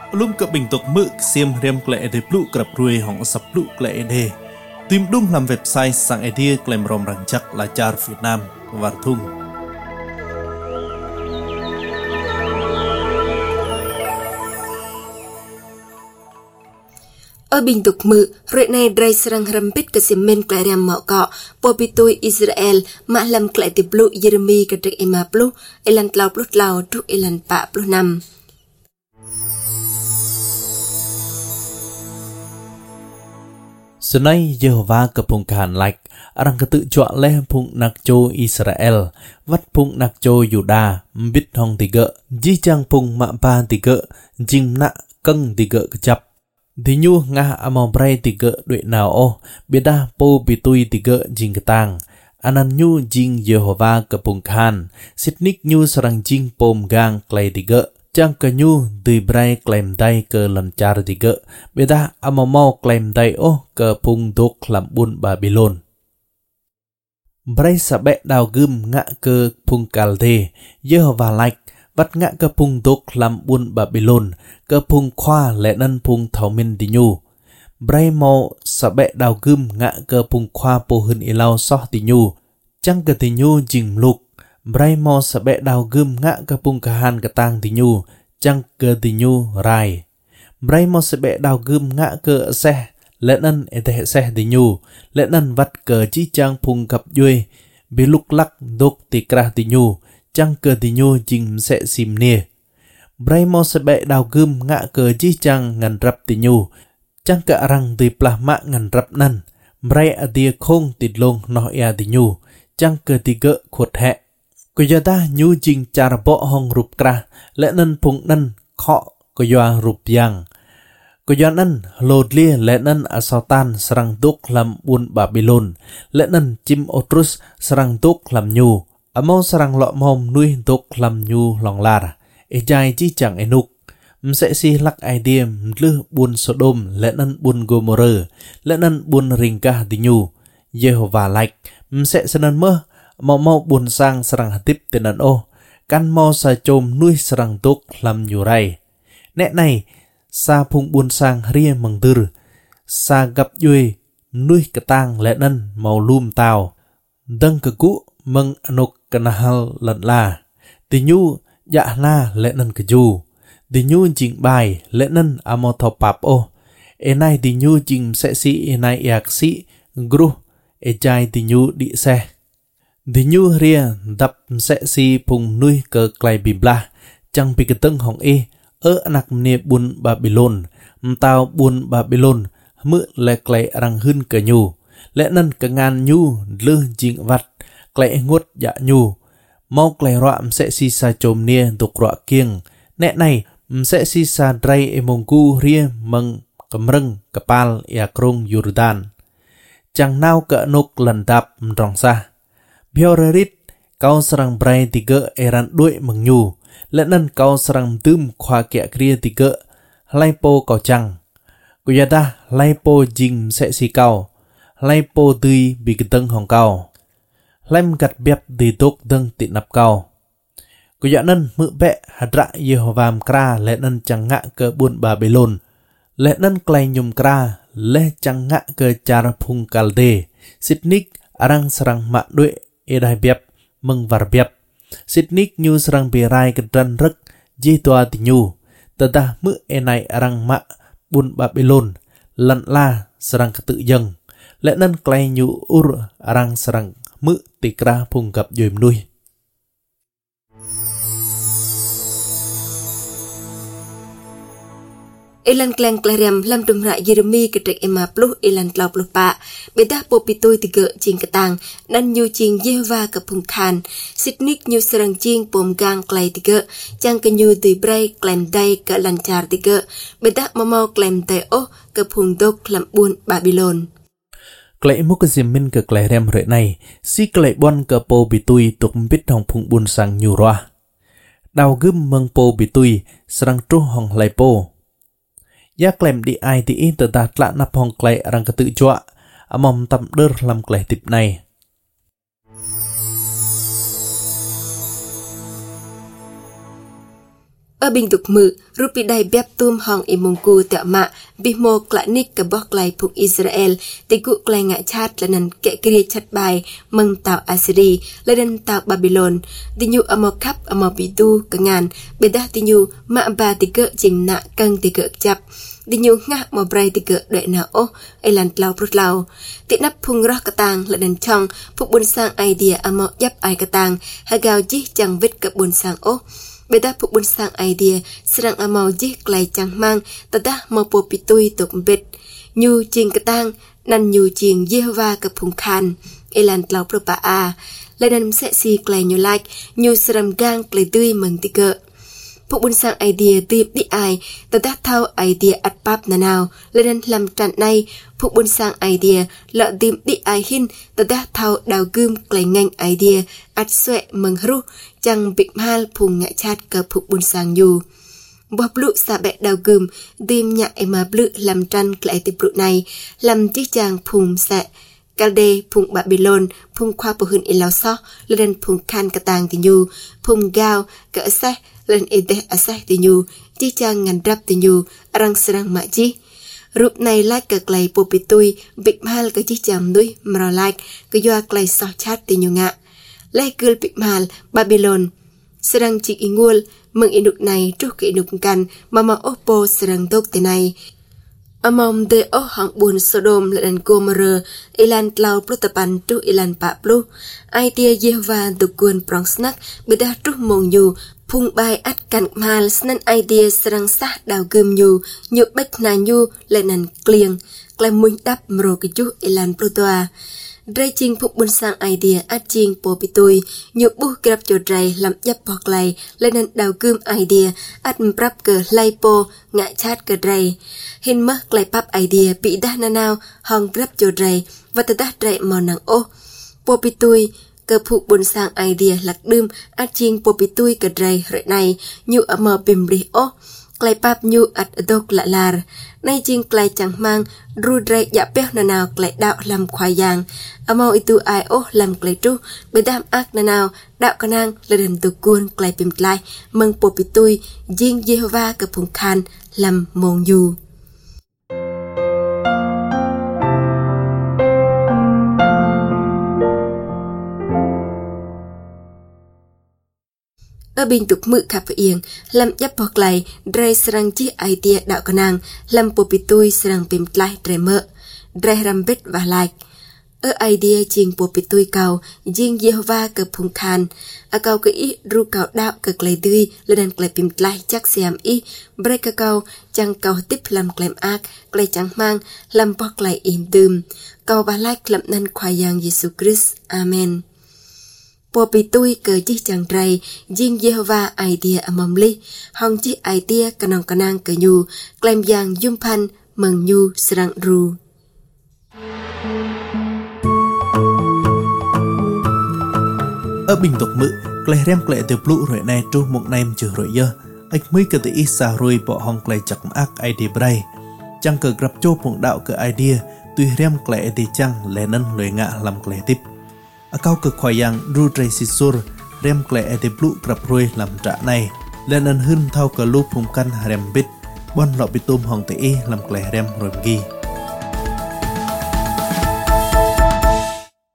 Lum cập bình tục mực xiêm riêng lệ để lũ cập ruồi hỏng sập lũ lệ đề. Tìm đúng làm website sang idea klem rom răng chắc là char Việt Nam và thung. Ở bình tục mự, rồi này drai serang rampit ke semen klariam mau kọ, popitui Israel, mak lam klai ti blu Jeremy ke trek ema blu, elan tlau blu tlau tu elan pa blu nam. Senai Jehovah kepungkahan like, arang ketuk cuak leh pung nakco Israel, wat pung nakco Yuda, mbit hong tiga, jijang pung mak pa tiga, jing nak keng tiga kecap. Dinyu ngah amau brai tiga duit nao oh, beda po bitui tiga jing ketang. Anan nyu jing Jehovah kepungkahan, sitnik nyu serang jing pom gang klai tiga. Chang ke nyu di brai klaim dai ke lancar tiga. Beda amau klaim dai oh ke pung dok lambun Babylon. Brai sabe dao gum ngak ke pung kalde, Jehovah like. Bắt ngã cơ pung dok làm buôn Babylon, cơ pung khoa lệ nân pung thảo minh đi nhu. Bray mò sa bẹ đào gươm ngã cơ pung khoa po hơn ilau soh đi nhu. Chăng cơ đi nhu jing lục. Bray mò sa bẹ đào gươm ngã cơ pung kahan cơ tang đi nhu. Chăng cơ đi nhu rai. Bray mò sa bẹ đào gươm ngã cơ xe. Lệ nân e thể xe đi nhu. Lệ nân vắt cơ chi chang pung cặp duy. Bị lục lắc đốc tì kra đi nhu. Chăng cơ thì nhô jing sẽ xìm nề. Bray mò sẽ bẹ đào gươm ngạ cơ chi chăng ngàn rập thì nhô. Chăng cả răng thì plà mạ ngàn rập năn. Bray à đìa khôn tịt lông nọ ea thì nhô. Chăng cơ thì gỡ khuột hẹ. Cô gia ta nhô jing chà bọ hong rụp kra. Lẽ nân phung nân khọ cô gia rụp giang. Cô gia nân lột lia lẽ nân à sao tan sarang đốc làm buôn Babylon. Lẽ nân chim otrus sarang đốc làm nhô. Amau sarang lọ mom nuôi dok lam nhu lòng lar, ejai chi chẳng enuk, sẽ si lắc idea lư buôn Sodom lẽ năn buôn Gomorrah, lẽ năn buôn Ringka di nhu, Jehovah like, sẽ sân mơ, mau buôn sang sarang hatip tên ô, căn mau sa chôm nuôi sarang dok lam nhu rai, nét này sa phung buôn sang ria mừng tư, sa gặp duy nuôi cái tang lẽ năn màu lum tàu, đăng cơ cũ mừng anok kanahal lận la. Thì nhu dạ la lẽ nân cơ du. Thì nhu chỉnh bài lẽ nân amo thọ pap ô. E này thì nhu chỉnh sẽ si e này yak si gru. E chai thì nhu đi xe. Thì nhu ria đập sẽ si phùng nuôi cơ klai bibla. Chẳng bị cái tưng hỏng e. Ở anak mne buôn Babylon. Tao buôn Babylon. Mự lẹ klai răng hưn cơ nhu. Lẽ nân cơ ngàn nhu lư chỉnh vặt. Klai ngốt dạ nhu. Mau klai roạm sẽ si sa chôm nia tục roạ kiêng. Nẹ này sẽ si sa drai e mongku ria mừng cầm rừng kapal ya krong Jordan. Chẳng nào cỡ nục lần đạp rong xa. Biorerit kau serang brai tiga eran đuổi mừng nhu. Lẽ nân kau serang tươm khoa kẹ kria tiga. Lai po kau chăng. Kuyada lai po jing sẽ si kau. Lai po tươi bị cái tân hong kau. Lem gặt bẹp đi tốt đâng tị nạp cao. Cô dạ nân mự bẹ hạt rạ Yehovah kra lẽ nân chẳng ngạ cơ buôn Babylon. Lẽ nân klai nhum kra lẽ chẳng ngạ cơ char phung kalde. Sitnik arang sarang mạ duệ edai bẹp mừng var bẹp. Sitnik nhu sarang birai ke dran rek ji toa ti nhu. Tata mự enai arang mạ buôn Babylon. Lận la sarang ke tự dâng. Lẽ nân klai nhu ur arang sarang mự tì kra phung gặp dùm nuôi. Elan klang klariam lam dum ra Jeremy ke trek ema pluh elan tlau pluh pa. Beda popitui tiga jing ketang nan nyu jing Jehovah ke phung khan. Sitnik nyu serang jing pom gang klai tiga. Chang ke nyu tui brai klaim dai ke lancar tiga. Beda mamau klaim dai oh ke phung dok lam buôn Babylon. Klai muk zimin ke klai rem re này, si klai bon ke po bitui tuk bit hong phung buôn sang nyu roa. Đào gươm mâng po bitui serang tru hong lai po. Ya klaim di ai ti in tờ lạ nắp hong klai rang ke tự chua, amom tam đơ làm klai tip này. ở bình tục mự rupi đai bẹp tùm hong i mông cu tẹo mạ bi mô klạ ních cả bóc lại phục Israel tì cụ klai ngại chát là nần kẹ kia chát bài mừng tạo Assyri là nần tạo Babylon tì nhu ở mò khắp ở mò bị tu cả ngàn bê đá tì nhu mạ bà tì cỡ chìm nạ căng tì cỡ chập tì nhu ngạ mò bray tì cỡ đợi nào ô ai làn lau prut lau tì nắp phung rõ cả tàng là nần chong phục buôn sang idea ở mò dắp ai cả tàng hay gào chí chẳng vết cả buôn sang ô bê đá phục buôn sang idea serang amau jih klai chang mang tadah mau popitui tok bet nyu ching katang nan nyu ching Jehovah ka phung khan elan tlau propa a ledan se si klai nyu like nyu seram gang klai tui mừng ti cơ phục buôn sang idea tiệp đi ai tadah thau idea at pap na nào ledan làm trận này phục buôn sang idea lợ tiệp đi ai hin tadah thau đào gươm klai ngành idea at xoẹ mừng ru chẳng bị mal phùng ngại chát cả phục buôn sang nhu bọc lụ xạ bẹ đào gươm tìm nhại mà blự làm trăn lại tiệp lụ này làm chiếc chàng phùng xạ Calde phùng Babylon phùng khoa bổ hưn lao so lên phùng khan cả tàng thì nhu phùng gao cỡ xe lên ede a xe thì nhu chiếc chàng ngàn rap thì nhu răng serang mạ chi rụp này lại cả clay popitui bị mal cái chiếc chàng nuôi mà lại cái doa clay so chat thì nhu ngạ lại cười bị mal Babylon serang chỉ ingul mừng inuk này trước cái inuk can mà oppo serang tốt thế này among de o hang bun Sodom là đàn Gomorrah ilan tlau protapan tu ilan pa plu idea Jehovah tu kuan prong snack beda tu mong nyu phung bai at kan mal snan idea serang sah đào gươm nyu bách na nyu là nàn klieng klai muin đắp mro cái chu ilan protoa Drai ching phục buôn sang idea at ching popitui nhục bu grab cho drai làm dấp bọc lại lên nên đào gươm idea at prap cờ lai po ngại chat cờ drai hin mất lại pap idea bị đa na nào hong grab cho drai và từ đa drai mò nặng ô popitui cờ phục buôn sang idea lạc đươm at ching popitui cờ drai rồi này nhục ở mờ bìm ri ô klai pap nyu at dok la lar nay ching klai chẳng mang ru drai dạ peo na nào klai đạo làm khoai giang amau itu ai ô làm klai tru be dam ak na nào đạo kanang lên tu kuon klai pim klai mừng popitui jing Jehovah ka phung khan làm mong yu ở bình tục mự khắp yên làm dấp bọc lại drai serang chi idea đạo kanang làm popitui serang pim klai drai mơ drai rambet và like ở idea ching popitui cầu jing Jehovah ka phung khan a cầu cái ý ru cầu đạo ka klai tui lên klai pim klai chắc xem ý break ka cầu chẳng cầu tiếp làm klem ak klai chẳng mang làm bọc lại im tùm cầu và like làm nên khoai yang Jesus Christ amen popitui cờ chi chẳng ray jing Jehovah idea amam li hong chi idea kanang cờ nhu klem yang yumpan mừng nhu serang ru ở bình tục mự klei rem klei từ plu rồi này tru một nem chữ rồi giờ ách mới cái tự sa rồi bỏ hong klei chặt ác idea bray chẳng cờ gặp châu phụng đạo cờ idea tuy rem klei thì chẳng lẽ nân lời ngạ làm klei tiếp cao cực khoai yang ru trai sisur rem klei ete plu gặp rồi làm trả này lên nân hưng thao cờ lu phụng căn rem bit bon lọ bị tôm hong tự làm klei rem rồi ghi